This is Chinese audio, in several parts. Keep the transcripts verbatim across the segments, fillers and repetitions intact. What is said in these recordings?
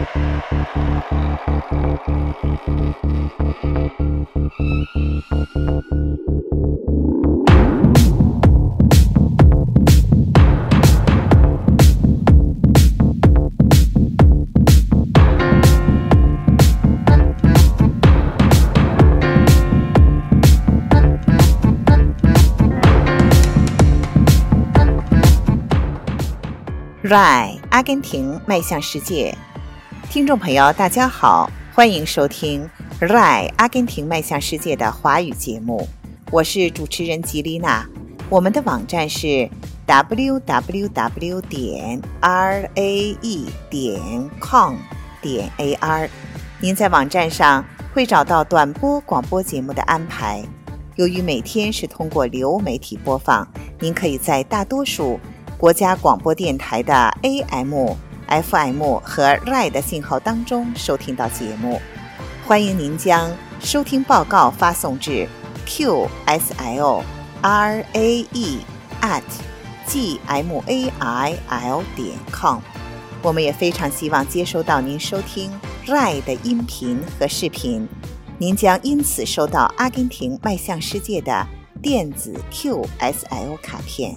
R A I 阿根廷迈向世界，听众朋友大家好，欢迎收听 R A I 阿根廷迈向世界的华语节目，我是主持人吉丽娜。我们的网站是 double-u double-u double-u 点 r a e 点 com 点 a r， 您在网站上会找到短波广播节目的安排。由于每天是通过流媒体播放，您可以在大多数国家广播电台的 A M、F M 和 R A I 的信号当中收听到节目。欢迎您将收听报告发送至 Q S L R A E at G M A I L 点 com。我们也非常希望接收到您收听 R A I 的音频和视频，您将因此收到阿根廷迈向世界的电子 Q S L 卡片。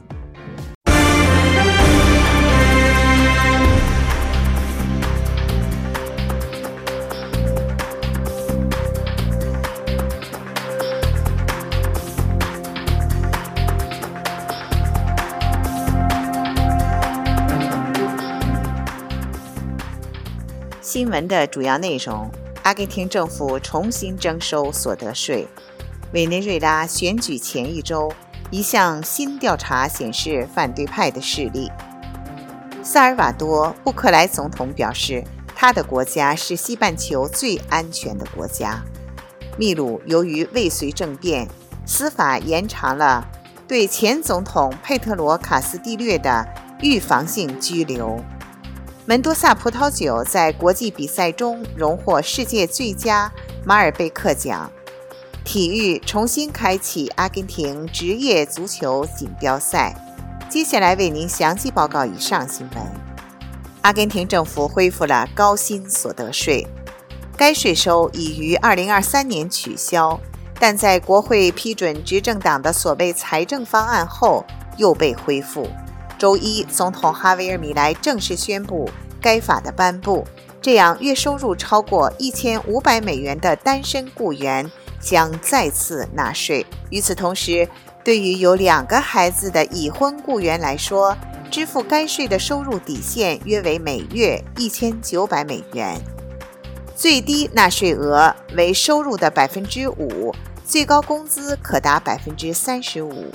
新闻的主要内容：阿根廷政府重新征收所得税；委内瑞拉选举前一周，一项新调查显示反对派的势力；萨尔瓦多布克莱总统表示，他的国家是西半球最安全的国家；秘鲁由于未遂政变，司法延长了对前总统佩特罗·卡斯蒂略的预防性拘留。门多萨葡萄酒在国际比赛中荣获世界最佳马尔贝克奖。体育重新开启阿根廷职业足球锦标赛。接下来为您详细报告以上新闻。阿根廷政府恢复了高薪所得税，该税收已于二零二三年取消，但在国会批准执政党的所谓财政方案后又被恢复。周一，总统哈维尔·米莱正式宣布该法的颁布，这样月收入超过一千五百美元的单身雇员将再次纳税。与此同时，对于有两个孩子的已婚雇员来说，支付该税的收入底线约为每月一千九百美元，最低纳税额为收入的 百分之五， 最高工资可达 百分之三十五。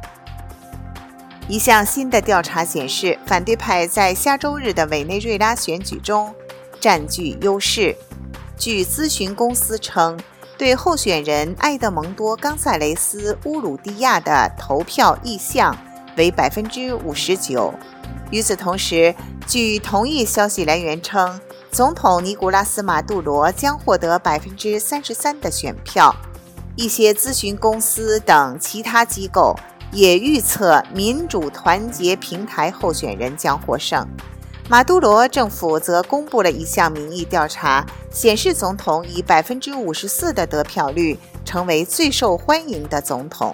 一项新的调查显示，反对派在下周日的委内瑞拉选举中占据优势。据咨询公司称，对候选人埃德蒙多·冈萨雷斯·乌鲁蒂亚的投票意向为 百分之五十九。与此同时，据同一消息来源称，总统尼古拉斯·马杜罗将获得 百分之三十三 的选票。一些咨询公司等其他机构也预测民主团结平台候选人将获胜。马杜罗政府则公布了一项民意调查，显示总统以 百分之五十四 的得票率成为最受欢迎的总统。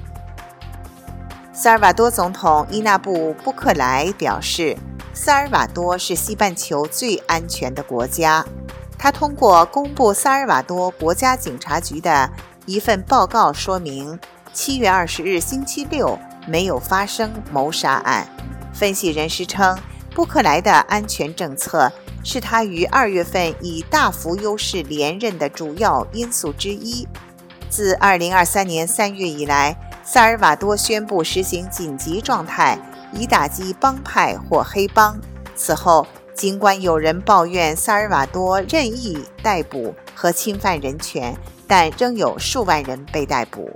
萨尔瓦多总统伊纳布·布克莱表示，萨尔瓦多是西半球最安全的国家。他通过公布萨尔瓦多国家警察局的一份报告说明，七月二十日星期六没有发生谋杀案。分析人士称，布克莱的安全政策是他于二月份以大幅优势连任的主要因素之一。自二零二三年三月以来，萨尔瓦多宣布实行紧急状态，以打击帮派或黑帮。此后，尽管有人抱怨萨尔瓦多任意逮捕和侵犯人权，但仍有数万人被逮捕。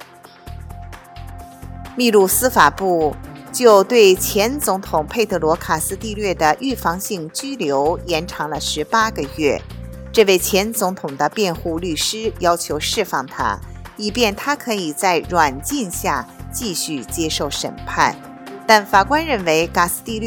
秘鲁司法部就对前总统佩特罗·卡斯蒂略的预防性拘留延长了十八个月。这位前总统的辩护律师要求释放他，以便他可以在软禁下继续接受审判。但法官认为卡斯蒂略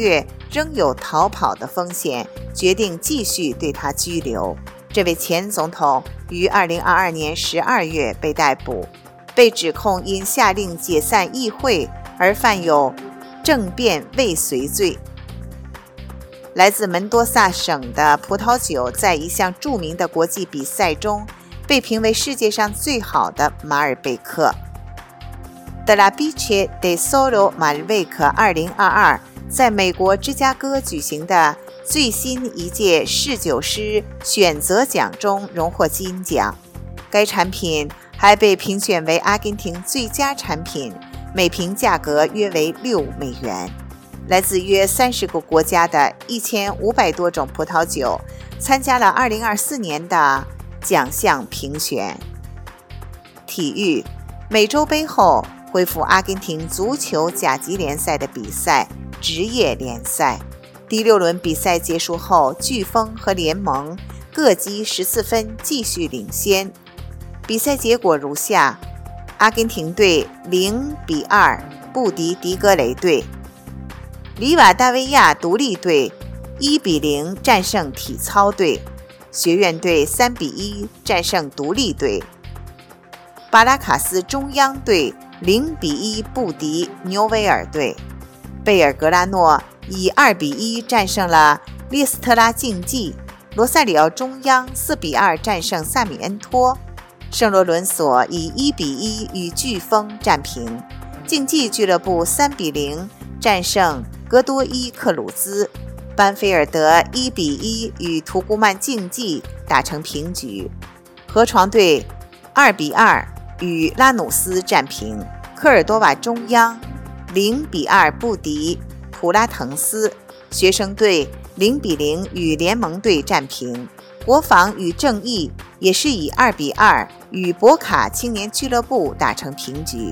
仍有逃跑的风险，决定继续对他拘留。这位前总统于二零二二年十二月被逮捕，被指控因下令解散议会而犯有政变未遂罪。来自门多萨省的葡萄酒在一项著名的国际比赛中被评为世界上最好的马尔贝克。德拉比切德索罗马尔贝克二零二二在美国芝加哥举行的最新一届侍酒师选择奖中荣获金奖。该产品还被评选为阿根廷最佳产品，每瓶价格约为六美元。来自约三十个国家的一千五百多种葡萄酒参加了二零二四年的奖项评选。体育，美洲杯后恢复阿根廷足球甲级联赛的比赛，职业联赛。第六轮比赛结束后，飓风和联盟各积十四分，继续领先。比赛结果如下：阿根廷队零比二不敌迪格雷队，里瓦达维亚独立队一比零战胜体操队，学院队三比一战胜独立队，巴拉卡斯中央队零比一不敌纽维尔队，贝尔格拉诺以二比一战胜了列斯特拉竞技，罗萨里奥中央四比二战胜萨米恩托，圣罗伦索以一比一与飓风战平，竞技俱乐部三比零战胜格多伊克鲁兹，班菲尔德一比一与图古曼竞技打成平局，河床队二比二与拉努斯战平，科尔多瓦中央零比二不敌普拉滕斯，学生队零比零与联盟队战平，国防与正义也是以二比二与博卡青年俱乐部打成平局。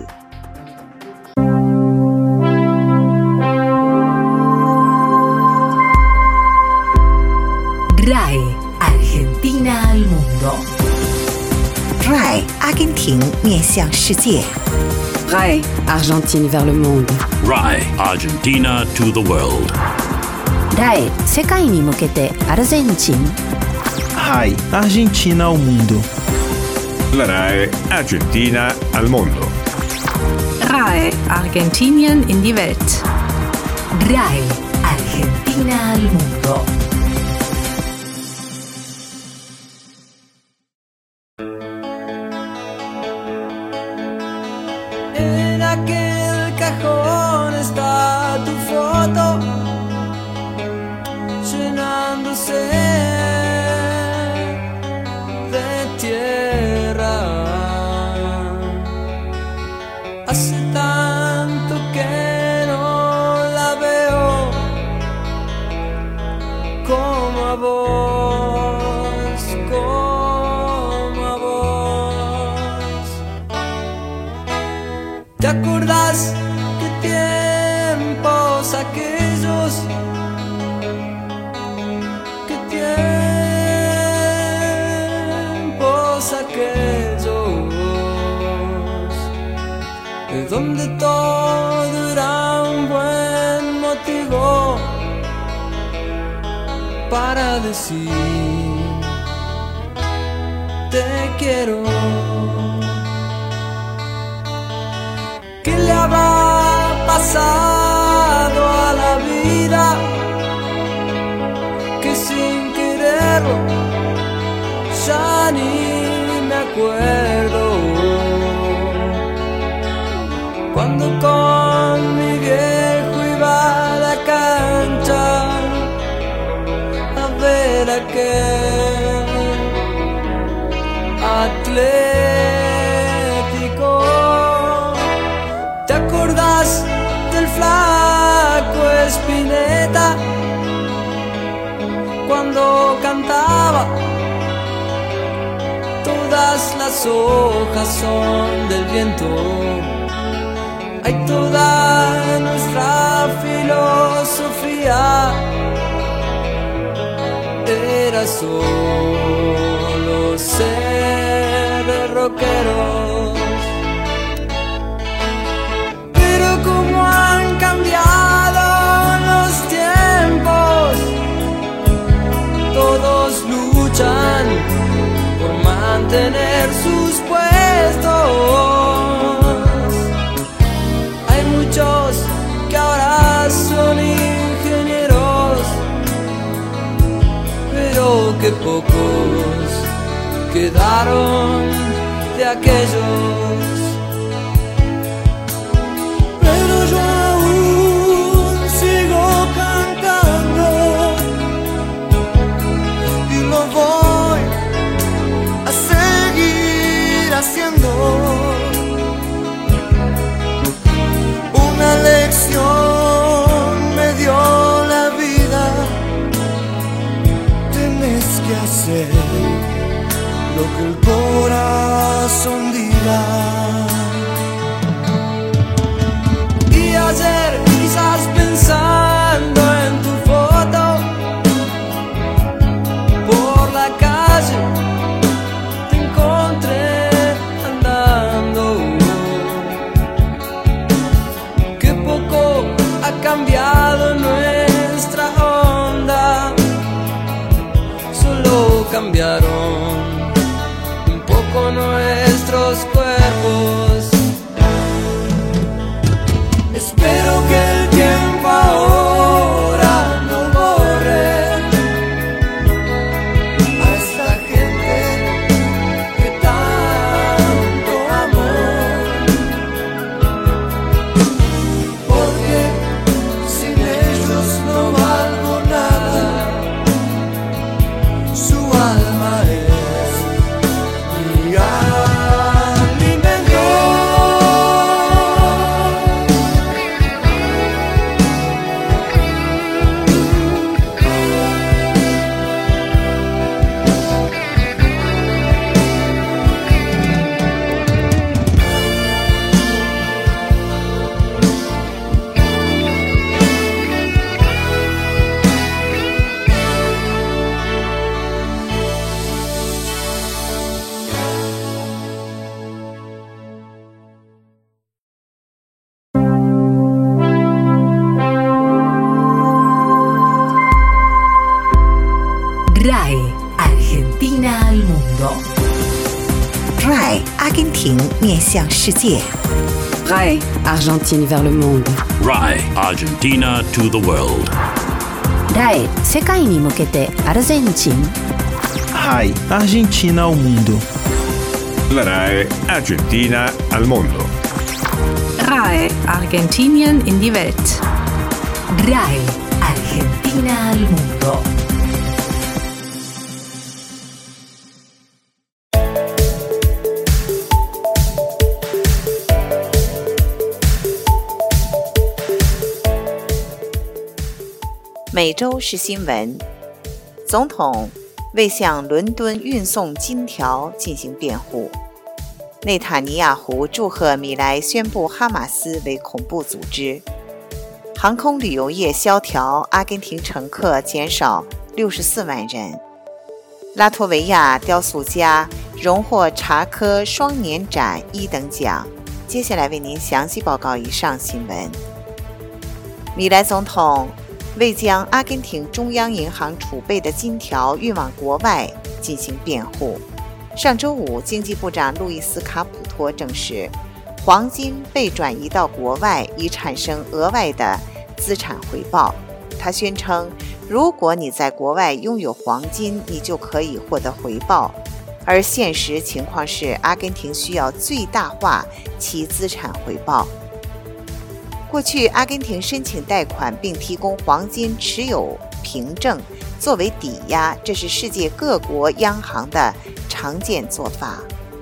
R A I Argentina al mundo。 R A I 阿根廷面向世界。 R A I Argentine vers le monde。 R A I Argentina to the world。 R A I 世界に向けてアルゼンチン。 R A I Argentina ao mundo。 La R A I Argentina al mondo。 R A I Argentinien in die Welt。 R A I Argentina al mundo。 En aquel cajón está tu foto, llenándose de tierra. Hace tanto que no la veo como a vos, como a vos. ¿Te acordás qué tiempos aquellos? ¿Qué tiempos aquellos? De donde todo era un buen motivo para decir te quiero. ¿Qué le habrá pasado a la vida? Que sin quererlo ya ni me acuerdo. Cuando con mi viejo iba a la cancha a ver a aquel Atlético. ¿Te acordás del flaco Spinetta cuando cantaba? Todas las hojas son del viento. Hay toda nuestra filosofía era solo ser rockeros. Pero cómo han cambiado los tiempos. mantener sus puestos. Hay muchos que ahora son ingenieros, pero que pocos quedaron de aquellos. Pero yo aún sigo cantando y lo voy a seguir haciendo. Una lección me dio la vida. Tenés que hacer lo que el corazón diga. Y ayer, quizás pensando en tu foto, por la calle te encontré andando. Que poco ha cambiado nuestra onda, solo cambiaron un poco nuestros cuerpos. Espero que el tiempo ahora no borre a esta gente que tanto amó, porque sin ellos no valgo nada. Su alma es mi alimento. R A E Argentina al mundo. R A E 阿根廷面向世界。 R A E Argentine vers le monde. R A E Argentina to the world. R A E 世界に向けてアルゼンチン。 R A E Argentina ao mundo. La R A E Argentina al mondo. R A E Argentinien in die Welt. R A E Argentina al mundo. 《每周是新闻》，总统为向伦敦运送金条进行辩护。内塔尼亚胡祝贺米莱宣布哈马斯为恐怖组织。航空旅游业萧条，阿根廷乘客减少六十四万人。拉脱维亚雕塑家荣获查科双年展一等奖。接下来为您详细报告以上新闻。米莱总统为将阿根廷中央银行储备的金条运往国外进行辩护。上周五，经济部长路易斯·卡普托证实，黄金被转移到国外以产生额外的资产回报。他宣称，如果你在国外拥有黄金，你就可以获得回报。而现实情况是，阿根廷需要最大化其资产回报。过去，阿根廷申请贷款并提供黄金持有凭证作为抵押，这是世界各国央行的常见做法。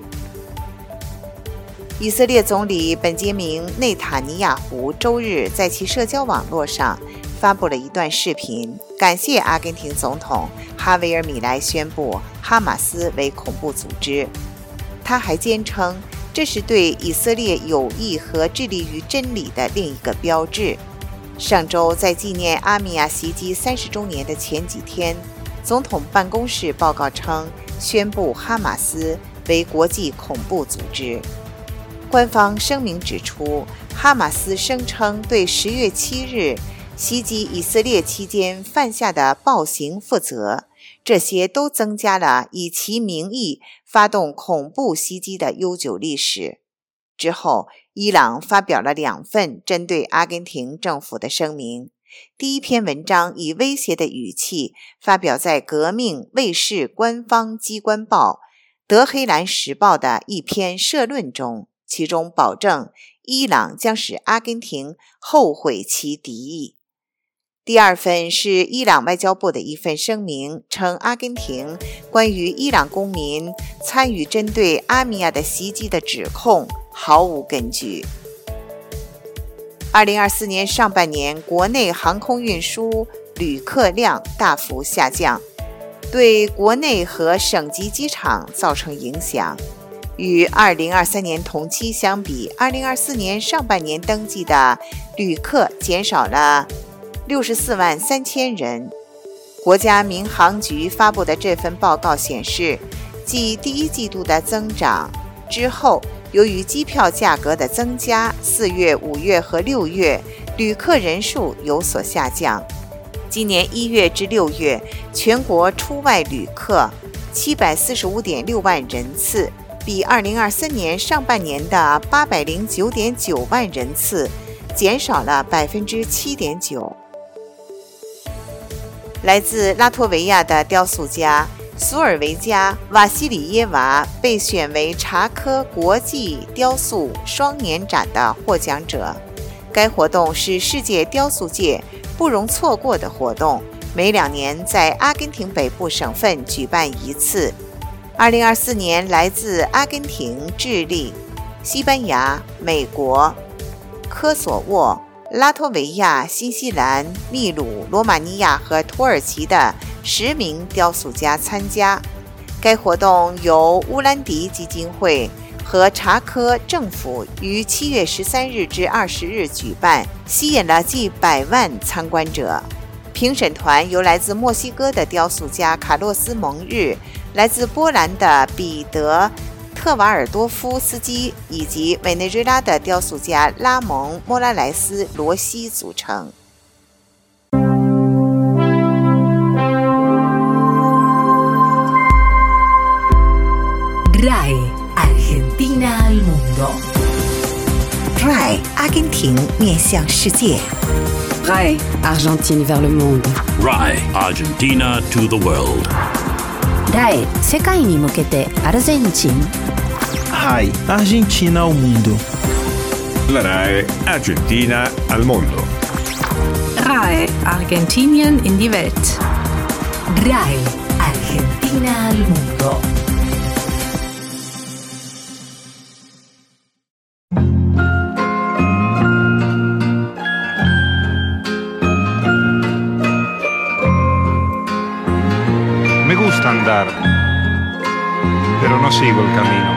以色列总理本杰明·内塔尼亚胡周日在其社交网络上发布了一段视频，感谢阿根廷总统哈维尔·米莱宣布哈马斯为恐怖组织。他还坚称，这是对以色列友谊和致力于真理的另一个标志。上周在纪念阿米亚袭击三十周年的前几天，总统办公室报告称，宣布哈马斯为国际恐怖组织。官方声明指出，哈马斯声称对十月七日袭击以色列期间犯下的暴行负责，这些都增加了以其名义发动恐怖袭击的悠久历史。之后，伊朗发表了两份针对阿根廷政府的声明。第一篇文章以威胁的语气发表在革命卫士官方机关报《德黑兰时报》的一篇社论中，其中保证伊朗将使阿根廷后悔其敌意。第二份是伊朗外交部的一份声明，称阿根廷关于伊朗公民参与针对阿米亚的袭击的指控毫无根据。二零二四年上半年，国内航空运输旅客量大幅下降，对国内和省级机场造成影响。与二零二三年同期相比，二零二四年上半年登记的旅客减少了六十四万三千人。国家民航局发布的这份报告显示，继第一季度的增长之后，由于机票价格的增加，四月、五月和六月旅客人数有所下降。今年一月至六月，全国出外旅客七百四十五点六万人次，比二零二三年上半年的八百零九点九万人次减少了百分之七点九。来自拉脱维亚的雕塑家苏尔维加·瓦西里耶娃被选为查科国际雕塑双年展的获奖者。该活动是世界雕塑界不容错过的活动，每两年在阿根廷北部省份举办一次。二零二四年，来自阿根廷、智利、西班牙、美国、科索沃、拉脱维亚、新西兰、秘鲁、罗马尼亚和土耳其的十名雕塑家参加。该活动由乌兰迪基金会和查科政府于七月十三日至二十日举办，吸引了近百万参观者。评审团由来自墨西哥的雕塑家卡洛斯·蒙日、来自波兰的彼得·特瓦尔多夫斯基以及委内瑞拉的雕塑家拉蒙·莫拉莱斯·罗西组成。 R A I Argentina al mundo。 R A I 阿根廷面向世界。 R A I Argentine vers le monde。 R A I Argentina to the world。 R A I 世界に向けてアルゼンチン。 R A I Argentina ao mundo。 La R A I Argentina al mondo. R A I Argentinien in die Welt. R A I Argentina al mundo。 Me gusta andar, pero no sigo el camino,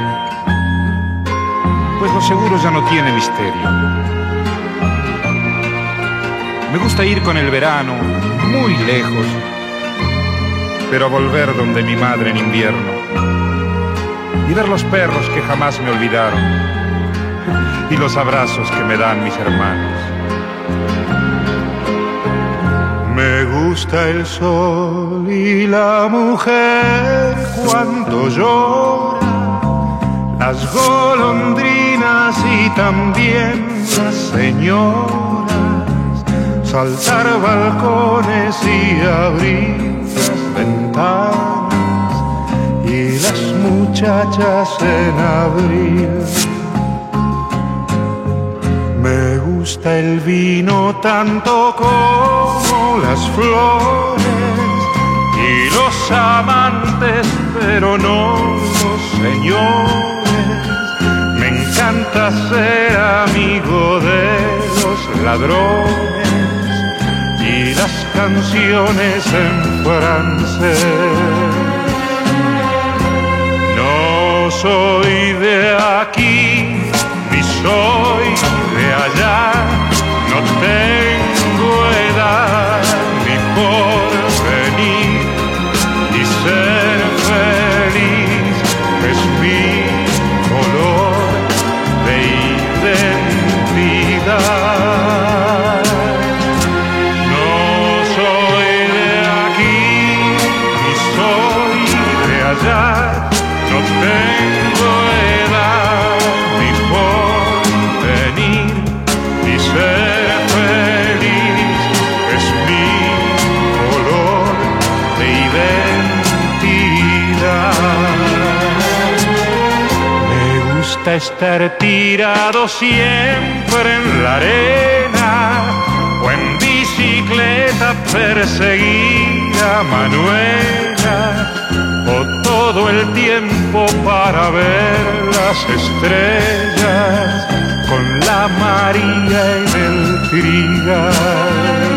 pues lo seguro ya no tiene misterio. Me gusta ir con el verano muy lejos, pero volver donde mi madre en invierno y ver los perros que jamás me olvidaron y los abrazos que me dan mis hermanos. Me gusta el sol y la mujer cuando llora, las golondrinas y también las señoras, saltar balcones y abrir las ventanas y las muchachas en abril. Me gusta el vino tanto como las flores y los amantes, pero no los señores. Me encanta ser amigo de los ladrones y las canciones en francés. No soy de aquí ni soy de allá, no tengo edad ni porvenir, y ser feliz es mi color de identidad. no tengo edad ni porvenir, ni ser feliz es mi color de identidad. Me gusta estar tirado siempre en la arena o en bicicleta perseguir a Manuela, o todo el tiempo para ver las estrellas con la María en el trigal.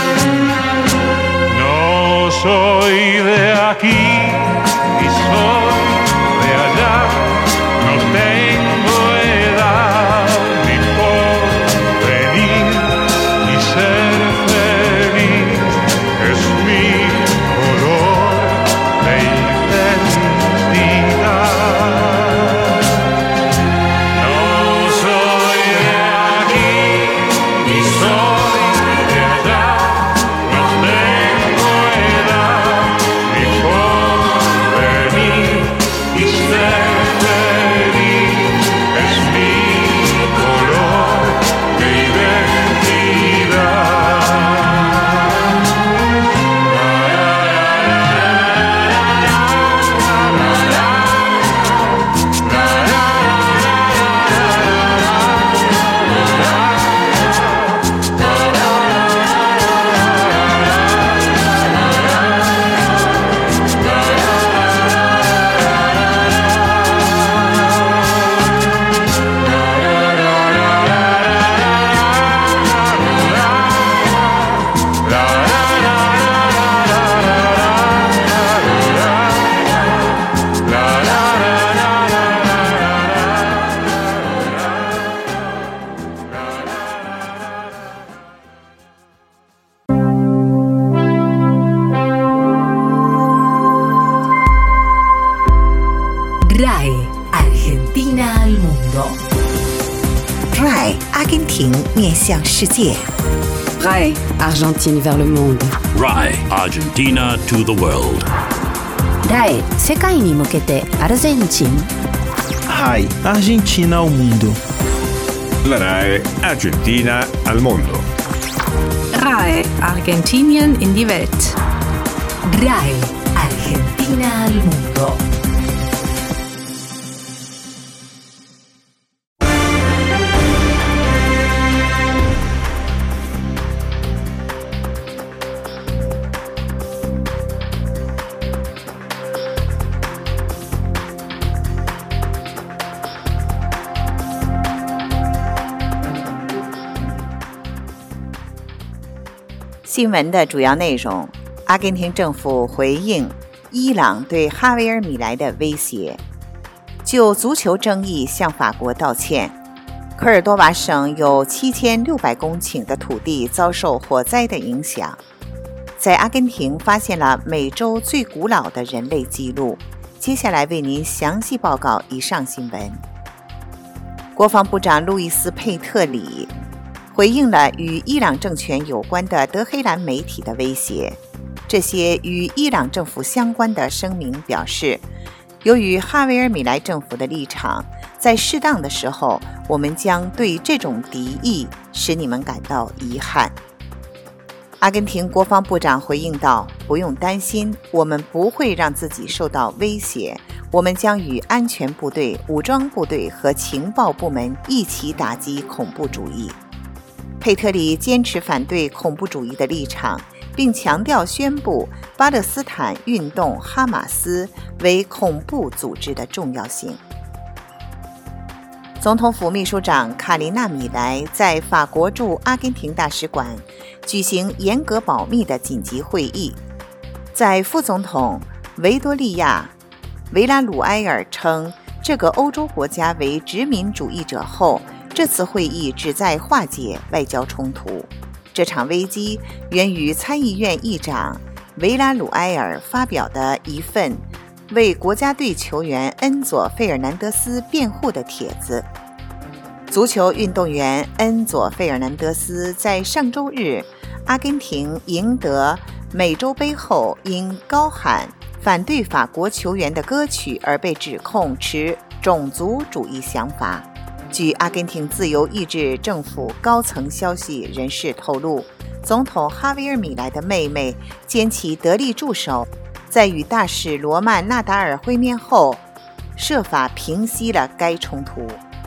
No soy de aquí ni soy de allá, no tengo edad ni porvenir, ni ser feliz es mi color de identidad. No soy de aquí ni soy de allá, no tengo edad ni porvenir, ni ser feliz es mi color de identidad. R A E Argentina al mundo. R A E 阿根廷面向世界。 R A E Argentine vers le monde. R A E Argentina to the world. R A E 世界に向けてアルゼンチン。 R A E Argentina ao mundo. La R A E Argentina al mondo. R A E Argentinien in die Welt. R A E Argentina al mundo. 《新闻的主要内容：阿根廷政府回应伊朗对哈维尔·米莱的威胁，就足球争议向法国道歉。科尔多瓦省有七千六百公顷的土地遭受火灾的影响。在阿根廷发现了美洲最古老的人类记录。接下来为您详细报告以上新闻。国防部长路易斯·佩特里回应了与伊朗政权有关的德黑兰媒体的威胁。这些与伊朗政府相关的声明表示，由于哈维尔·米莱政府的立场，在适当的时候，我们将对这种敌意使你们感到遗憾。阿根廷国防部长回应道：“不用担心，我们不会让自己受到威胁，我们将与安全部队、武装部队和情报部门一起打击恐怖主义。”佩特里坚持反对恐怖主义的立场，并强调宣布巴勒斯坦运动哈马斯为恐怖组织的重要性。总统府秘书长卡琳娜·米莱在法国驻阿根廷大使馆举行严格保密的紧急会议。在副总统维多利亚·维拉鲁埃尔称这个欧洲国家为殖民主义者后，这次会议旨在化解外交冲突。这场危机源于参议院议长维拉鲁埃尔发表的一份为国家队球员恩佐·费尔南德斯辩护的帖子。足球运动员恩佐·费尔南德斯在上周日阿根廷赢得美洲杯后，因高喊反对法国球员的歌曲而被指控持种族主义想法。据阿根廷自由意志政府高层消息人士透露，总统哈维尔·米莱的妹妹兼其得力助手，在与大使罗曼·纳达尔会面后，设法平息了该冲突。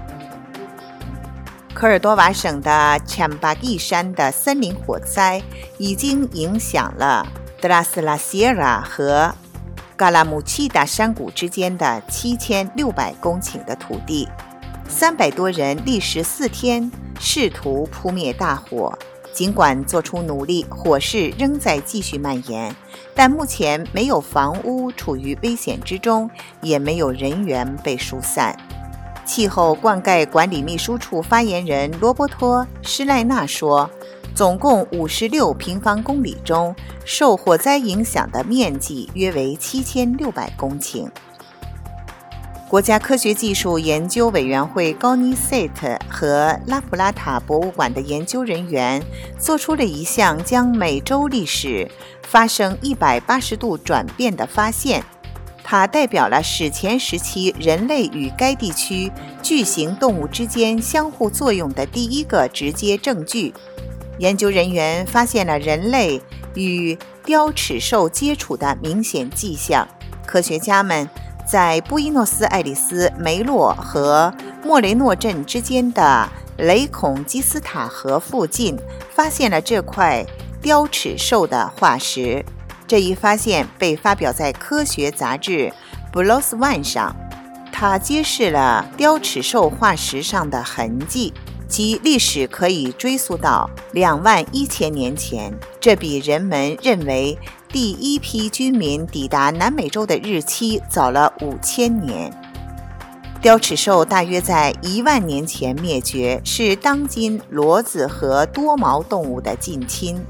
科尔多瓦省的坎巴蒂山的森林火灾已经影响了德拉斯拉西拉和嘎拉姆契达山谷之间的七千六百公顷的土地，三百多人历时四天试图扑灭大火。尽管做出努力，火势仍在继续蔓延，但目前没有房屋处于危险之中，也没有人员被疏散。气候灌溉管理秘书处发言人罗伯托·施赖纳说，总共五十六平方公里中，受火灾影响的面积约为七千六百公顷。国家科学技术研究委员会高尼塞特和拉普拉塔博物馆的研究人员做出了一项将美洲历史发生一百八十度转变的发现，它代表了史前时期人类与该地区巨型动物之间相互作用的第一个直接证据。研究人员发现了人类与雕齿兽接触的明显迹象。科学家们在布宜诺斯艾利斯梅洛和莫雷诺镇之间的雷孔基斯塔河附近发现了这块雕齿兽的化石。这一发现被发表在科学杂志 B L O S ONE 上，它揭示了雕齿兽化石上的痕迹，其历史可以追溯到两万一千年前，这比人们认为第一批居民抵达南美洲的日期早了五千年。雕齿兽大约在一万年前灭绝，是当今骡子和多毛动物的近亲。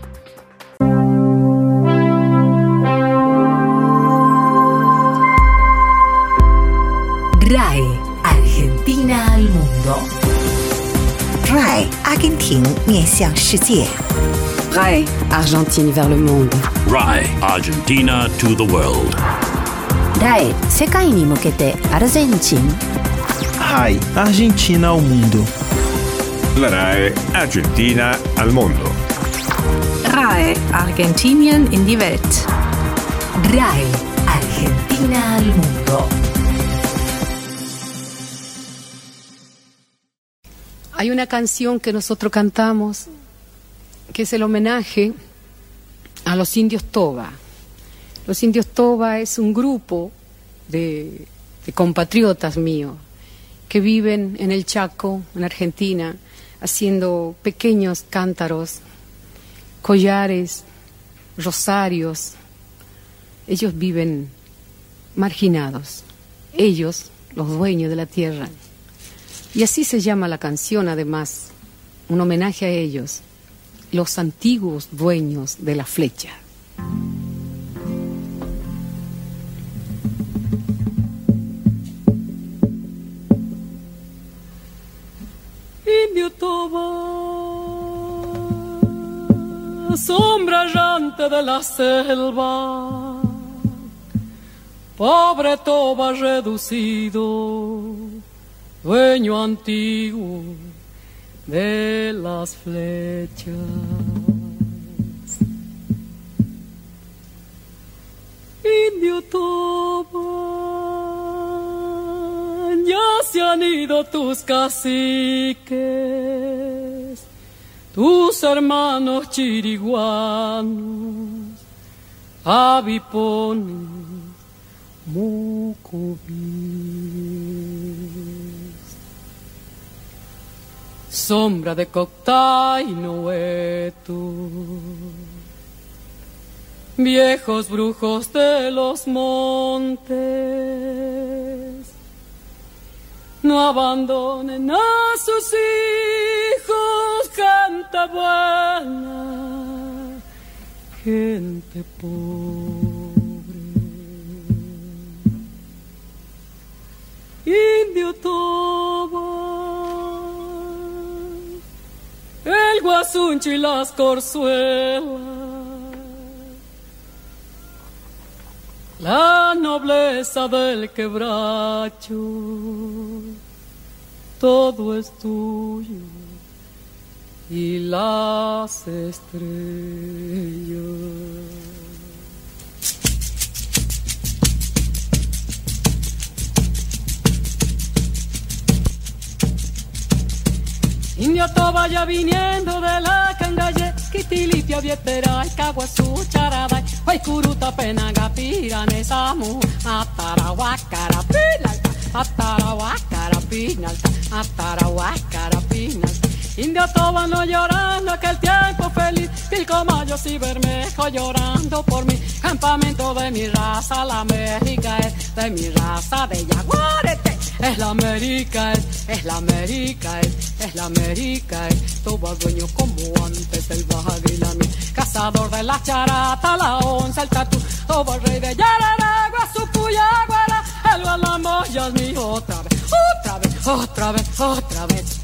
R A I Argentina al mundo。 R A I 阿根廷面向世界。 R A I Argentine vers le monde。 R A I Argentina to the world。 R A I 世界に向けてアルゼンチン。 R A I Argentina ao mundo。 La R A I Argentina al mondo. R A I Argentinien in die Welt。 R A I Argentina al mundo。 Hay una canción que nosotros cantamos que es el homenaje a los indios Toba. Los indios Toba es un grupo de, de compatriotas míos que viven en el Chaco, en Argentina, haciendo pequeños cántaros, collares, rosarios. Ellos viven marginados, ellos, los dueños de la tierra. Y así se llama la canción, además, un homenaje a ellos, los antiguos dueños de la flecha. Indio Toba, sombra errante de la selva, pobre Toba reducido, dueño antiguo de las flechas. Indio Toba, ya se han ido tus caciques, tus hermanos chiriguanos, avipones, mucubíes. Sombra de Coctay Noeto, viejos brujos de los montes, no abandonen a sus hijos, gente buena, gente pobre. Indio Toba, el guasuncho y las corzuelas, la nobleza del quebracho, todo es tuyo y las estrellas. Indio Toba ya viniendo de la cangalle, Quitilipia, Vietera, Caguazú, Charabay, Huaycuruta, Penaga, Pirane, Samu, Atarahuacara, Pinalta, Atarahuacara, Pinalta, Atarahuacara, Pinalta. Indio Toba no llorando aquel tiempo feliz, Pilcomayos y Bermejo llorando por mi campamento de mi raza, la América es de mi raza de Yaguarete. Es la América, es, es la América, es, es la América, es Toba dueño como antes del Bajagrilami, cazador de la charata, la onza, el tatú, Toba el rey de Yararagua, Supuyaguara, el Gualamoya es mío otra vez, otra vez, otra vez, otra vez.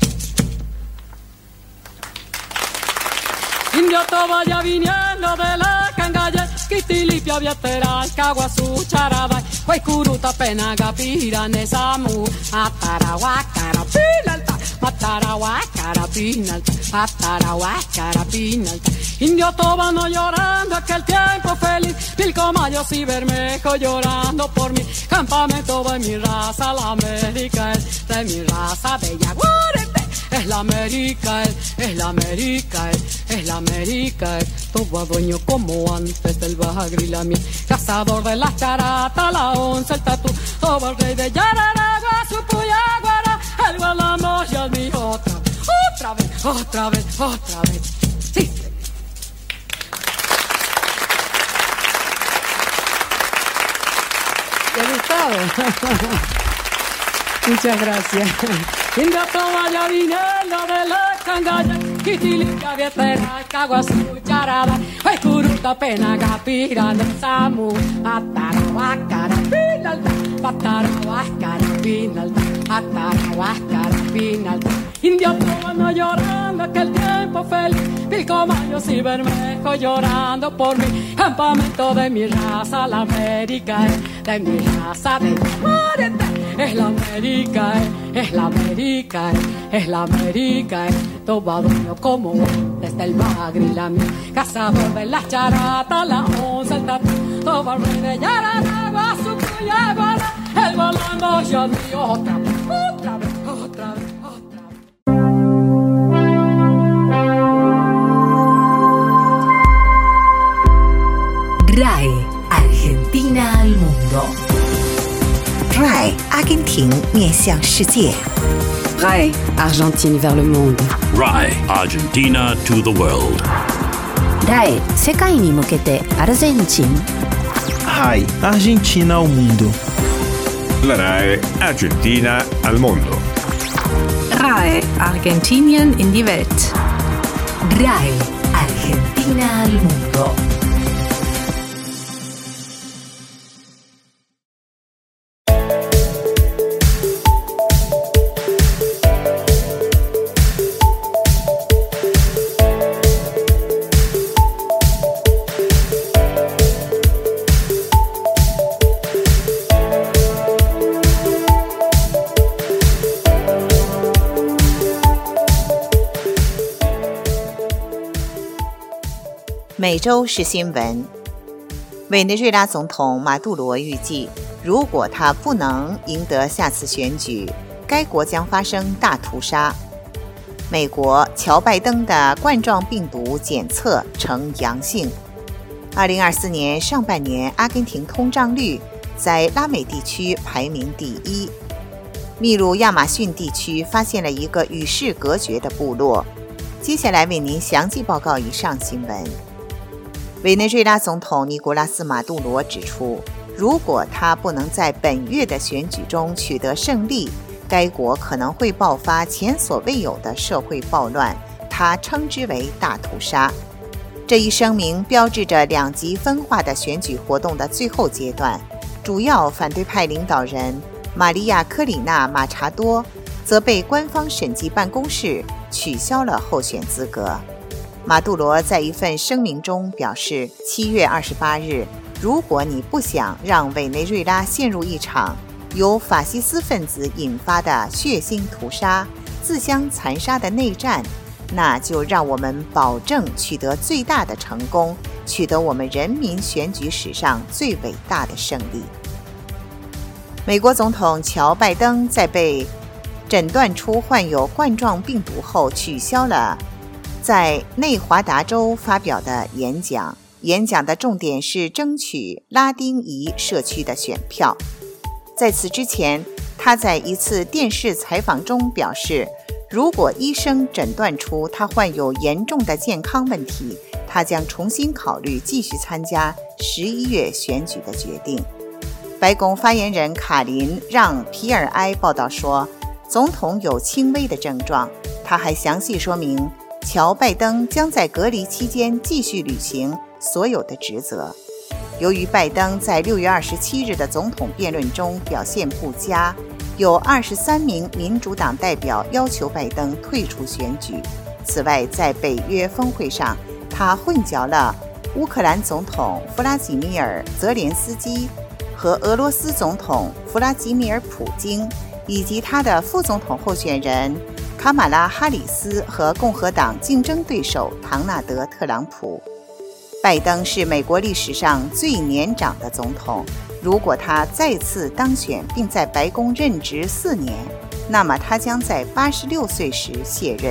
Indio Toba ya viniendo de la cangalle, Quitilipia, Vietera, Caguazú, Charabay, Huaycuruta, Penaga, Pirane, Samu, Atarahuacara, Pinalta, Atarahuacara, Pinalta, Atarahuacara, Pinalta. Indio Toba no llorando aquel tiempo feliz, Pilcomayos y Bermejo llorando por mi campamento de mi raza, la América es de mi raza de Yaguarete. Es la América, es, es la América, es, es la América, es Toba dueño como antes del Bajagrilami, cazador de la charata, la onza, el tatú, Toba el rey de Yararagua, Supuyaguara, el Gualamoya es mío otra vez, otra vez, otra vez, otra vez. Sí. ¿Te ha gustado? Muchas gracias. Indio Toba ya viniendo de la cangalle, Quitilipia, Vietera, Caguazú, Charabay, Huaycuruta, Penaga, Pirane, Samu, Atarahuacara, Pinalta, Atarahuacara, Pinalta, Atarahuacara, Pinalta. Indio Toba no llorando aquel tiempo feliz, Pilcomayos y Bermejo llorando por mi campamento de mi raza, la América es de mi raza de Yaguarete. Es la América, es, es la América, es, es la América, es Toba dueño como desde el Bajagrilami, cazador de la charata, la onza, el tatú, Toba el rey de Yararagua, Supuyaguara, el Gualamoya es mío otra vez, otra vez, otra vez, otra vez. R A E, Argentina al mundo. R A E 阿根廷面向世界。 R A E, Argentine vers le monde. R A E Argentina to the world. R A E 世界に向けてアルゼンチン。 R A E Argentina ao mundo. La R A E Argentina al mundo. R A E Argentinien in die Welt. R A E Argentina al mundo. 每周是新闻。委内瑞拉总统马杜罗预计，如果他不能赢得下次选举，该国将发生大屠杀。美国乔拜登的冠状病毒检测呈阳性。二零二四年上半年，阿根廷通胀率在拉美地区排名第一。秘鲁亚马逊地区发现了一个与世隔绝的部落。接下来为您详细报告以上新闻。委内瑞拉总统尼古拉斯·马杜罗指出，如果他不能在本月的选举中取得胜利，该国可能会爆发前所未有的社会暴乱，他称之为大屠杀。这一声明标志着两极分化的选举活动的最后阶段。主要反对派领导人玛利亚·科里纳·马查多则被官方审计办公室取消了候选资格。马杜罗在一份声明中表示，七月二十八日， 如果你不想让委内瑞拉陷入一场由法西斯分子引发的血腥屠杀、自相残杀的内战，那就让我们保证取得最大的成功，取得我们人民选举史上最伟大的胜利。美国总统乔·拜登在被诊断出患有冠状病毒后，取消了在内华达州发表的演讲。演讲的重点是争取拉丁裔社区的选票。在此之前，他在一次电视采访中表示，如果医生诊断出他患有严重的健康问题，他将重新考虑继续参加十一月选举的决定。白宫发言人卡琳让皮尔埃报道说，总统有轻微的症状。他还详细说明，乔·拜登将在隔离期间继续履行所有的职责。由于拜登在六月二十七日的总统辩论中表现不佳，有二十三名民主党代表要求拜登退出选举。此外，在北约峰会上，他混淆了乌克兰总统弗拉基米尔·泽连斯基和俄罗斯总统弗拉基米尔·普京，以及他的副总统候选人卡马拉·哈里斯和共和党竞争对手唐纳德·特朗普。拜登是美国历史上最年长的总统，如果他再次当选并在白宫任职四年，那么他将在八十六岁时卸任。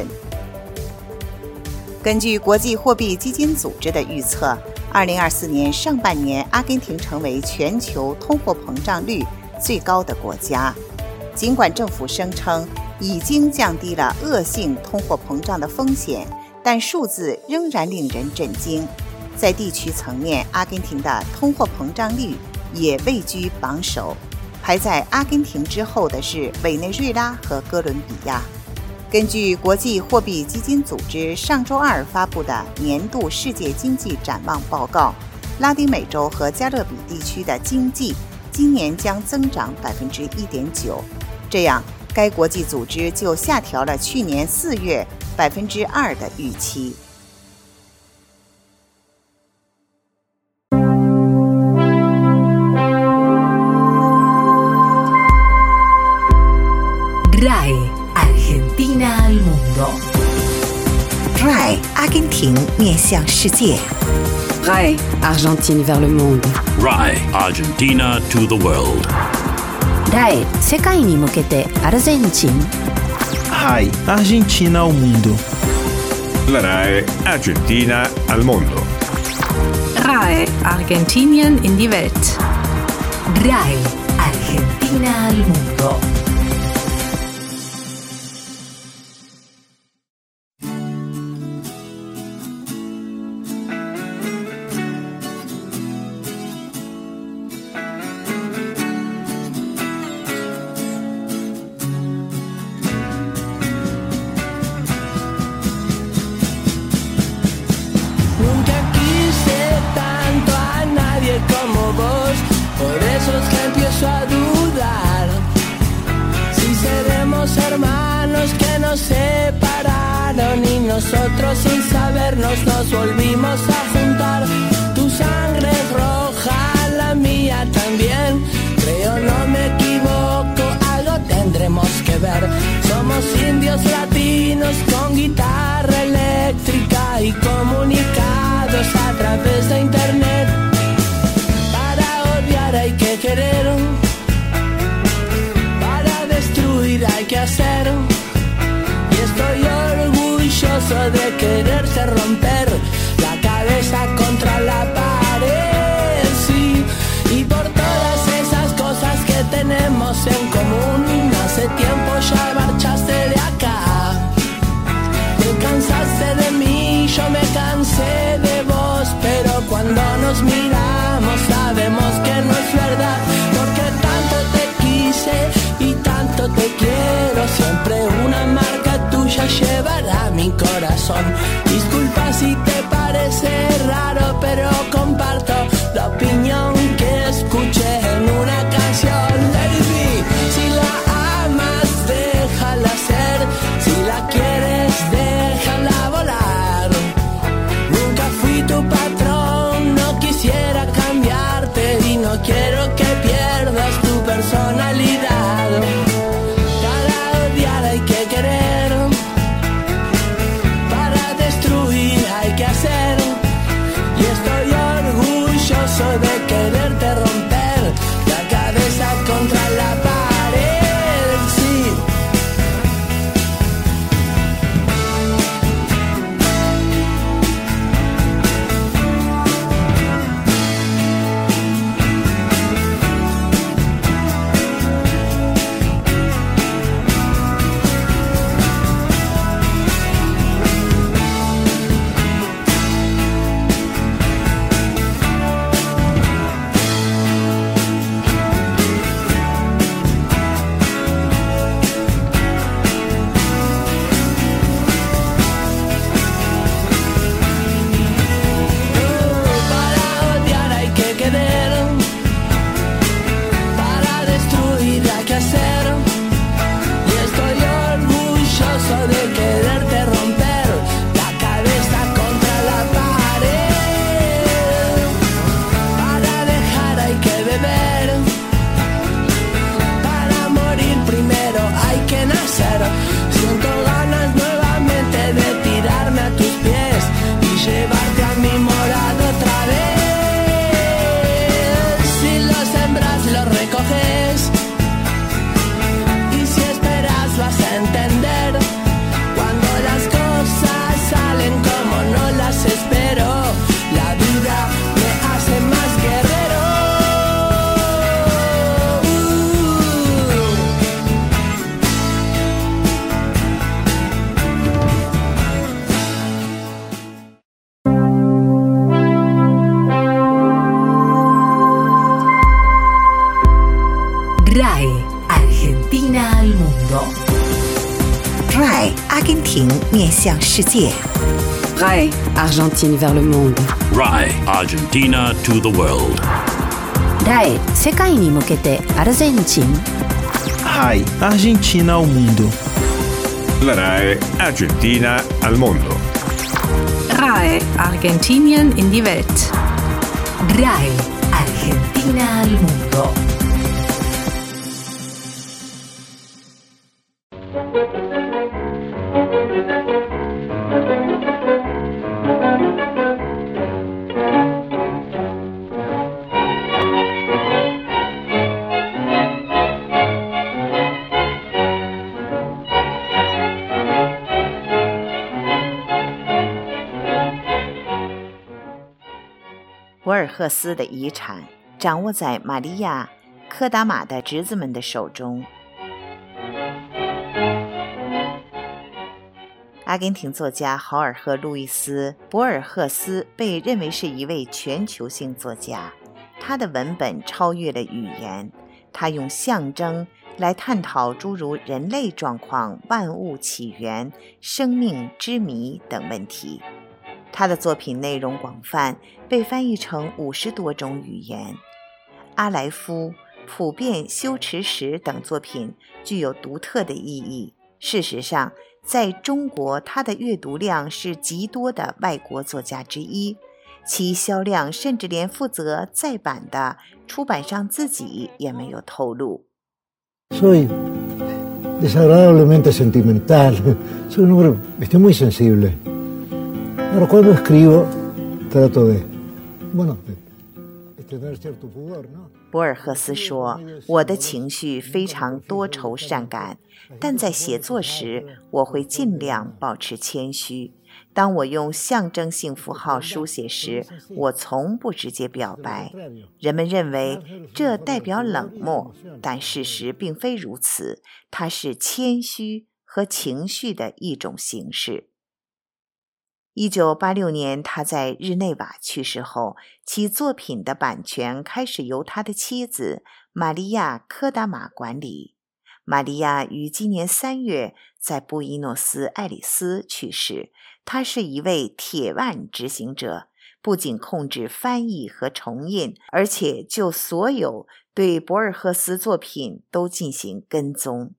根据国际货币基金组织的预测，二零二四年上半年阿根廷成为全球通货膨胀率最高的国家。尽管政府声称已经降低了恶性通货膨胀的风险，但数字仍然令人震惊。在地区层面，阿根廷的通货膨胀率也位居榜首，排在阿根廷之后的是委内瑞拉和哥伦比亚。根据国际货币基金组织上周二发布的年度世界经济展望报告，拉丁美洲和加勒比地区的经济今年将增长 百分之一点九， 这样该国际组织就下调了去年四月 百分之二 的预期。 R A I Argentina al mundo. R A I 阿根廷面向世界。 R A I Argentine vers le monde. R A I Argentina to the world. R A I 世界に向けてアルゼンチン。 R A I Argentina ao mundo. La R A I Argentina al mondo. R A I Argentinien in die Welt. R A I Argentina al mundo. Como vos, por eso es que empiezo a dudar si seremos hermanos que nos separaron y nosotros sin sabernos nos volvimos a juntar. Tu sangre es roja, la mía también, creo no me equivoco, algo tendremos que ver. Somos indios latinos con guitarra eléctrica y comunicados a través de internet. Hay que querer, para destruir hay que hacer, y estoy orgulloso de quererse romper la cabeza contra la pared, sí, y por todas esas cosas que tenemos en común. Hace tiempo ya marchaste de acá, te cansaste de mí, yo me cansé de vos, pero cuando nos miramos sabemos que no es verdad. no quiero que pierdas tu personalidad. Para odiar hay que querer, para destruir hay que hacer. Y estoy orgulloso de quererte romper la cabeza contra la pared, sí. Siento ganas nuevamente de tirarme a tus pies y llevarte a mi morada otra vez. Si lo sembras, lo recoges, y si esperas vas a entender cuando las cosas salen como no las espero. La vida me hace más guerrero. R A E Argentina al mundo. R A E 阿根廷面向世界。 R A E Argentine vers le monde. R A E Argentina to the world. R A E 世界に向けてアルゼンチン。 R A E Argentina ao mundo. La R A E Argentina al mondo. R A E Argentinien in die Welt. R A E Argentina al mundo. 《博尔赫斯的遗产掌握在玛利亚·科达玛的侄子们的手中。阿根廷作家豪尔赫·路易斯·博尔赫斯被认为是一位全球性作家，他的文本超越了语言，他用象征来探讨诸如人类状况、万物起源、生命之谜等问题。他的作品内容广泛，被翻译成五十多种语言。阿莱夫、普遍修辞史等作品具有独特的意义。事实上，在中国，他的阅读量是极多的外国作家之一，其销量甚至连负责再版的出版商自己也没有透露。 Soy desagradablemente sentimental, soy un hombre estoy muy sensible. Ahora cuando escribo trato de, bueno, de tener cierto pudor, ¿no? 博尔赫斯说，我的情绪非常多愁善感，但在写作时我会尽量保持谦虚。当我用象征性符号书写时，我从不直接表白。人们认为这代表冷漠，但事实并非如此，它是谦虚和情绪的一种形式。一九八六年，他在日内瓦去世后，其作品的版权开始由他的妻子玛利亚·科达玛管理。玛利亚于今年三月在布宜诺斯艾利斯去世。他是一位铁腕执行者，不仅控制翻译和重印，而且就所有对博尔赫斯作品都进行跟踪。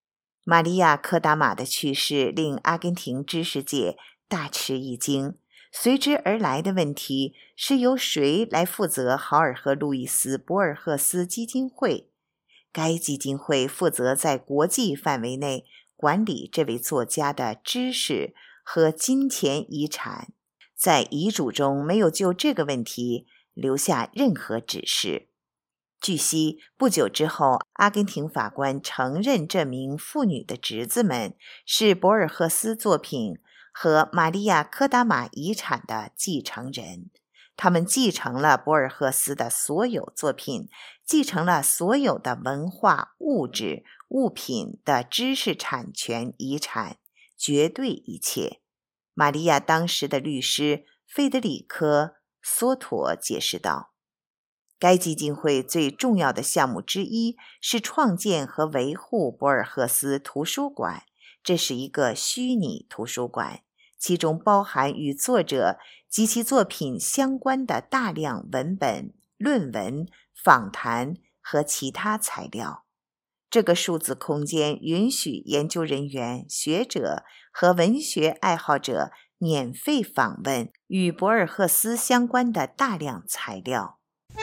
玛利亚·科达玛的去世令阿根廷知识界大吃一惊， 随之而来的问题是由谁来负责豪尔和路易斯·博尔赫斯基金会？该基金会负责在国际范围内管理这位作家的知识和金钱遗产。在遗嘱中没有就这个问题留下任何指示。据悉，不久之后，阿根廷法官承认这名妇女的侄子们是博尔赫斯作品和玛利亚·科达玛遗产的继承人。他们继承了博尔赫斯的所有作品，继承了所有的文化、物质、物品的知识产权遗产，绝对一切。玛利亚当时的律师费德里科·索托解释道，该基金会最重要的项目之一是创建和维护博尔赫斯图书馆，这是一个虚拟图书馆，其中包含与作者及其作品相关的大量文本、论文、访谈和其他材料。这个数字空间允许研究人员、学者和文学爱好者免费访问与博尔赫斯相关的大量材料。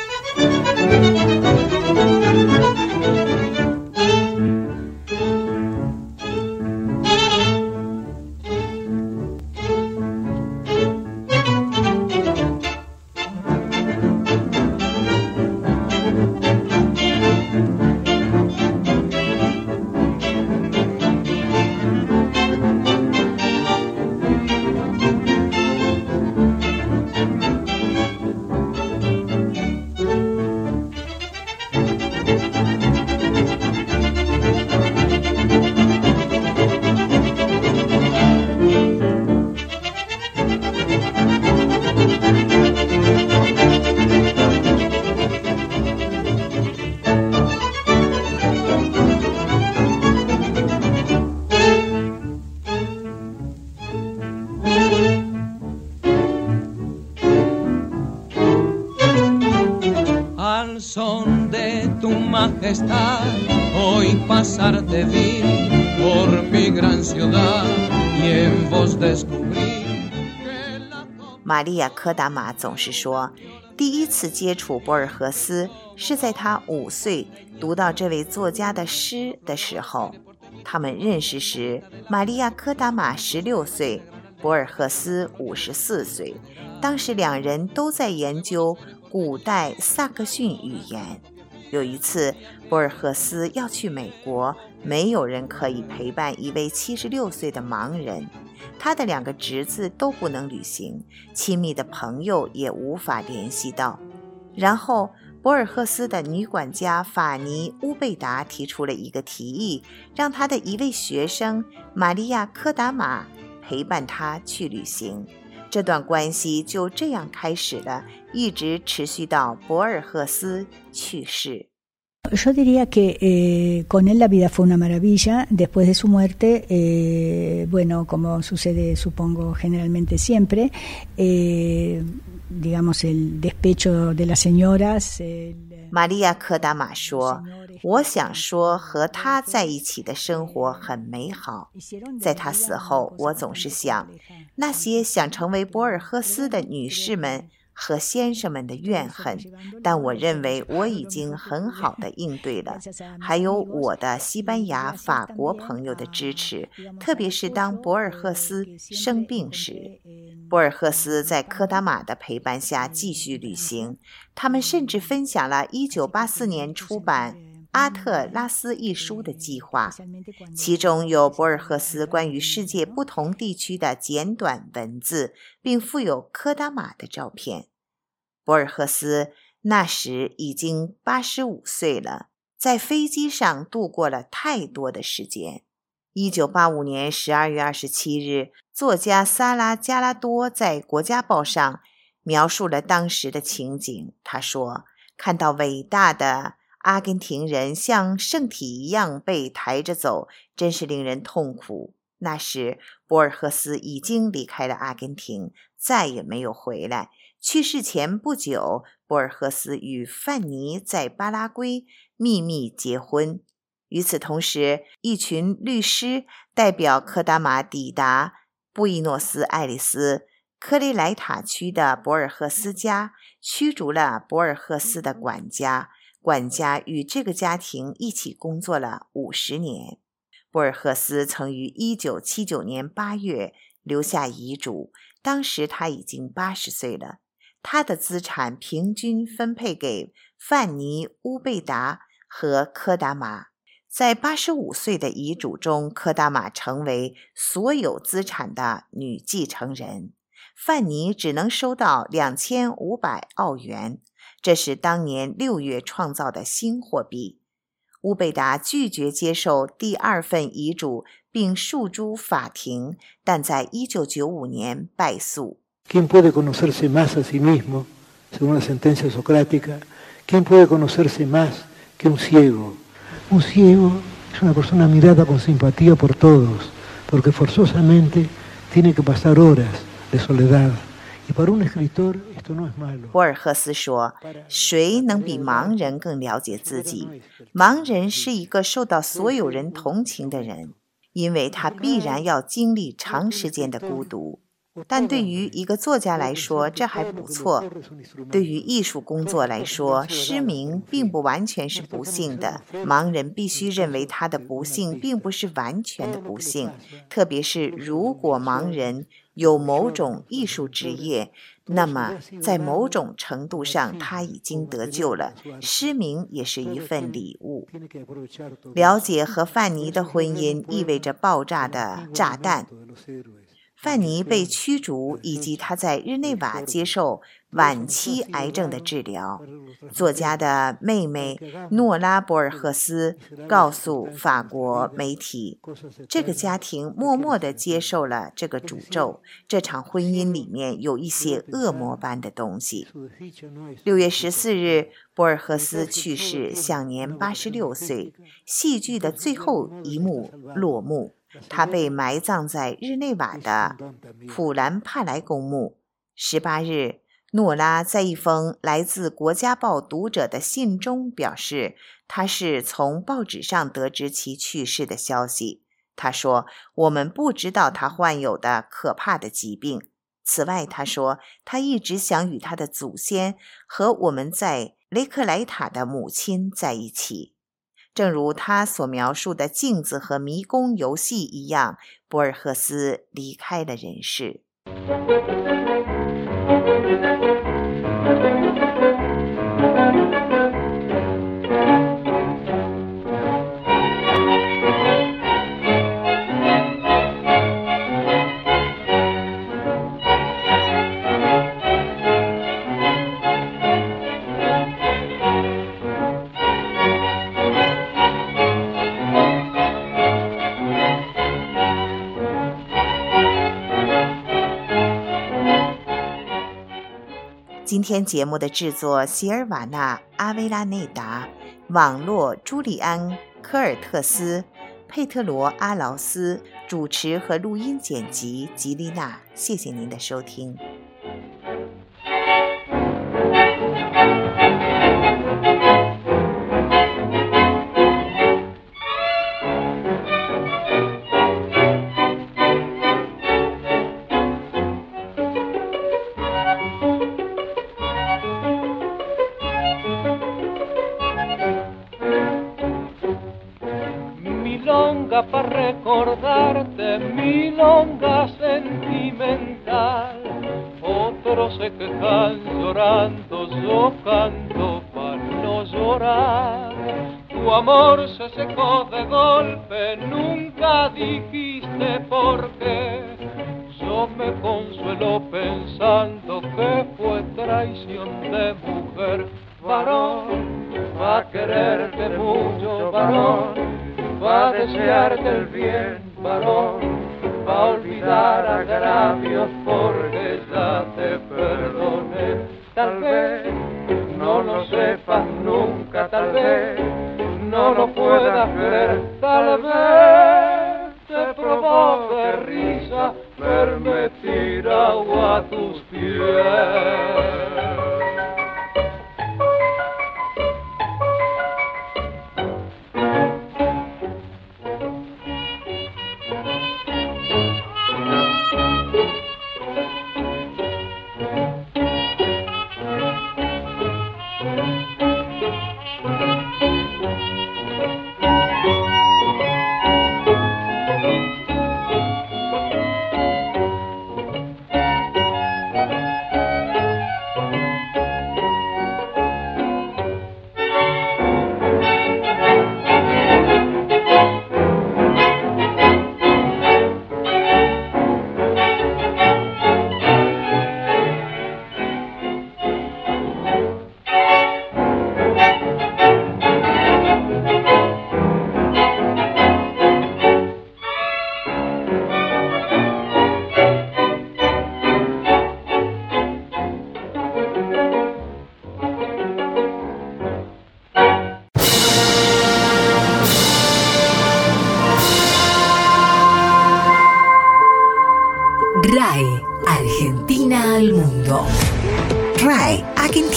Son de tu majestad, hoy pasarte vi por mi gran ciudad y en vos descubrí。 玛利亚·科达玛总是说，第一次接触博尔赫斯是在他五岁读到这位作家的诗的时候。他们认识时，玛利亚·科达玛十六岁，博尔赫斯五十四岁。当时两人都在研究古代萨克逊语言。有一次，博尔赫斯要去美国，没有人可以陪伴一位七十六岁的盲人，他的两个侄子都不能旅行，亲密的朋友也无法联系到。然后博尔赫斯的女管家法尼·乌贝达提出了一个提议，让他的一位学生玛利亚·科达玛陪伴他去旅行。这段关系就这样开始了，一直持续到博尔赫斯去世。 Yo diría que eh, con él la vida fue una maravilla. Después de su muerte, eh, bueno, como sucede supongo generalmente siempre, eh, digamos el despecho de las señoras. El, 玛利亚·科达玛说，我想说和他在一起的生活很美好。在他死后，我总是想，那些想成为博尔赫斯的女士们和先生们的怨恨，但我认为我已经很好的应对了，还有我的西班牙、法国朋友的支持，特别是当博尔赫斯生病时。博尔赫斯在科达玛的陪伴下继续旅行，他们甚至分享了一九八四年出版阿特拉斯一书的计划，其中有博尔赫斯关于世界不同地区的简短文字，并附有科达玛的照片。博尔赫斯那时已经八十五岁了，在飞机上度过了太多的时间。一九八五年十二月二十七日，作家萨拉加拉多在《国家报》上描述了当时的情景。他说，看到伟大的阿根廷人像圣体一样被抬着走，真是令人痛苦。那时博尔赫斯已经离开了阿根廷，再也没有回来。去世前不久，博尔赫斯与范尼在巴拉圭秘密结婚。与此同时，一群律师代表科达玛抵达布宜诺斯艾利斯， 克雷莱塔区的博尔赫斯家驱逐了博尔赫斯的管家，管家与这个家庭一起工作了五十年。博尔赫斯曾于一九七九年八月留下遗嘱，当时他已经八十岁了。他的资产平均分配给范尼·乌贝达和柯达玛。在八十五岁的遗嘱中，柯达玛成为所有资产的女继承人。范尼只能收到两千五百澳元，这是当年六月创造的新货币。乌贝达拒绝接受第二份遗嘱，并诉诸法庭，但在一九九五年败诉。 ¿Quién puede conocerse más a sí mismo, según la sentencia socrática? ¿Quién puede conocerse más que un ciego? Un ciego es una persona mirada con simpatía por todos, porque forzosamente tiene que pasar horas de soledad. Y para un escritor esto no es malo. 博尔赫斯说，谁能比盲人更了解自己？盲人是一个受到所有人同情的人，因为他必然要经历长时间的孤独。但对于一个作家来说，这还不错。对于艺术工作来说，失明并不完全是不幸的。盲人必须认为他的不幸并不是完全的不幸，特别是如果盲人有某种艺术职业，那么在某种程度上他已经得救了。失明也是一份礼物。了解和范尼的婚姻意味着爆炸的炸弹。范尼被驱逐，以及他在日内瓦接受晚期癌症的治疗。作家的妹妹诺拉·博尔赫斯告诉法国媒体，这个家庭默默地接受了这个诅咒，这场婚姻里面有一些恶魔般的东西。六月十四日，博尔赫斯去世，享年八十六岁。戏剧的最后一幕落幕。他被埋葬在日内瓦的普兰帕莱公墓。十八日，诺拉在一封来自《国家报》读者的信中表示，他是从报纸上得知其去世的消息。他说，我们不知道他患有的可怕的疾病。此外，他说，他一直想与他的祖先和我们在雷克莱塔的母亲在一起。正如他所描述的镜子和迷宫游戏一样，博尔赫斯离开了人世。今天节目的制作席尔瓦纳·阿维拉内达，网络朱利安·科尔特斯，佩特罗·阿劳斯，主持和录音剪辑吉丽娜。谢谢您的收听。 Para recordarte milonga sentimental, otros se quejan llorando, yo canto para no llorar. Tu amor se secó de golpe, nunca dijiste por qué. Yo me consuelo pensando que fue traición de mujer. Varón, va a quererte mucho, varón, va a desearte el bien, varón, va a olvidar agravios porque ya te perdoné. Tal vez no lo sepas nunca, tal vez no lo puedas creer, tal vez te provoque risa verme tirado a tus pies.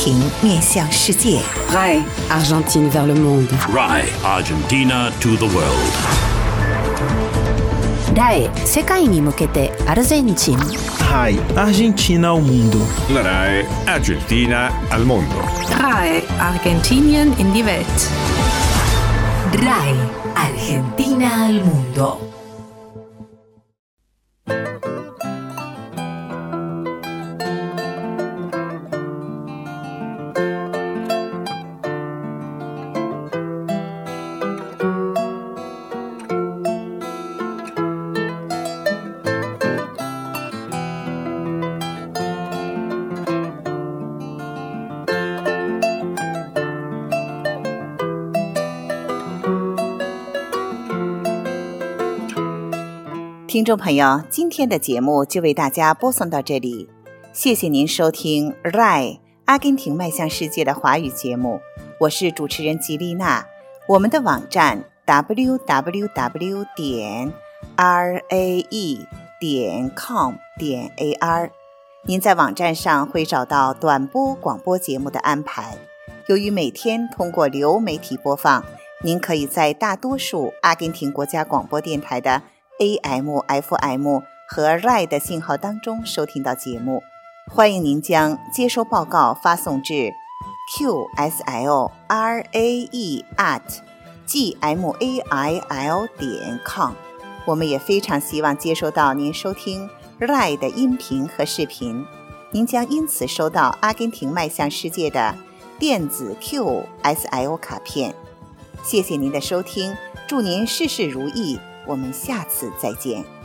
廷面向世界。 R A I Argentine vers le monde. R A I Argentina to the world. R A I 世界に向けてアルゼンチン。 R A I Argentina ao mundo. La R A I Argentina al mondo. R A I Argentinien in die Welt. R A I Argentina al mundo. 听众朋友，今天的节目就为大家播送到这里，谢谢您收听 R A I 阿根廷迈向世界的华语节目，我是主持人吉丽娜。我们的网站 double-u double-u double-u 点 r a e 点 com 点 a r， 您在网站上会找到短波广播节目的安排。由于每天通过流媒体播放，您可以在大多数阿根廷国家广播电台的A M、F M 和 R A I 的信号当中收听到节目，欢迎您将接收报告发送至 q s l r a e at g m a i l 点 com。 我们也非常希望接收到您收听 R A I 的音频和视频，您将因此收到阿根廷迈向世界的电子 Q S L 卡片。谢谢您的收听，祝您事事如意，我们下次再见。